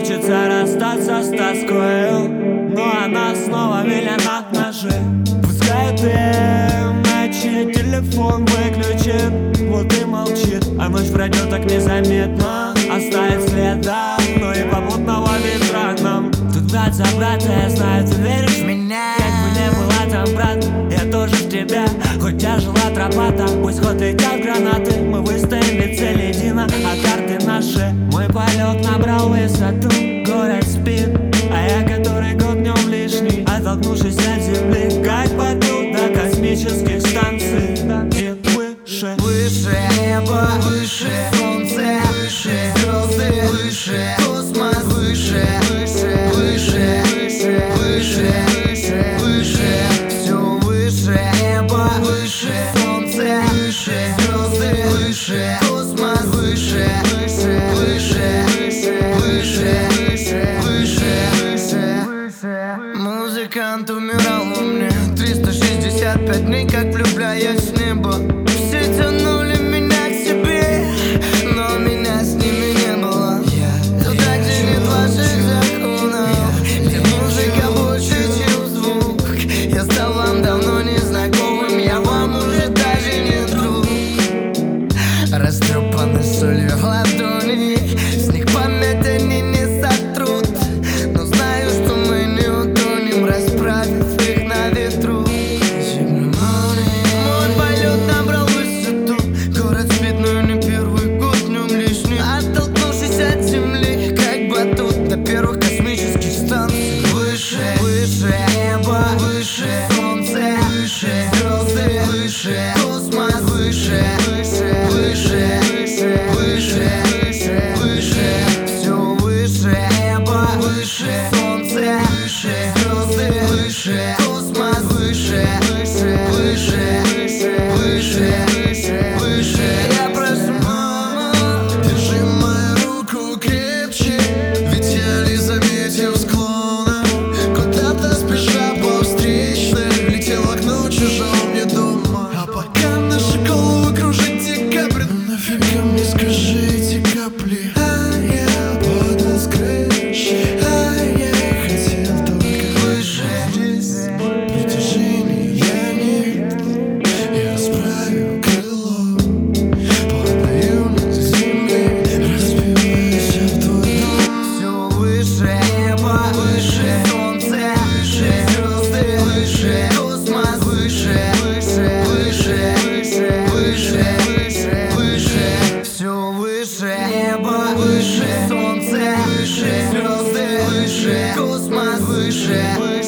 Хочется расстаться с тоскою, но она снова велена ножи. Пускай ты ночи телефон выключит, вот и молчит, а ночь пройдет так незаметно, оставит следа, но и попутного ветра нам. Тут брат за брата, я знаю, ты веришь в меня. Как бы не было там, брат, я тоже в тебя. Хоть тяжела тропа, пусть ход летят гранаты, мы выстоим ведь цель едина, а карты наши. Мой полет набрал высоту, город спит, а я который год днем лишний, оттолкнувшись от земли, как батут до космических станций. И выше, выше небо, выше солнце, выше звезды, выше космос, выше, выше, выше, выше, выше, выше, выше. Все выше небо, выше солнце, выше звезды, выше космос, выше, выше, выше, выше, выше, выше, выше. Музыкант умирал у меня 365 дней, как влюбляясь в небо. Все тянули меня к себе, но меня с ними не было. Туда, где нет ваших законов, где музыка больше, чем звук. Я стал вам давно незнакомым, я вам уже даже не друг. Растрепаны солью ладони, с них память они не сотрут. Но знаю, что мы не утонем, расправив их на ветру. Мой полет набрал высоту, город спит, но не первый год днем лишний, оттолкнувшись от земли, как батут до первых космических станций. Выше, выше небо, выше солнце, выше звезды, выше космос, выше, выше, выше, выше, выше, выше. Все выше небо, выше солнце, выше звезды, выше космос, выше, выше, выше, выше, выше, выше. Я прошу, мама, держи мою руку крепче, ведь я не заметил склона. Куда-то спеша по встречной летела к ночи, жал мне дома. А пока наша голову кружит декабрь, ну нафига мне скажи эти капли? А я падал с крыши, а я хотел только выше. Здесь притяжения нет, я расправил крыло, падаю над землей, разбиваюсь об твой дом. Все выше небо, выше солнце, выше звезды, выше космос, выше, выше, выше, выше, выше, выше. Все выше небо, выше солнце, выше звезды, выше космос, выше, выше.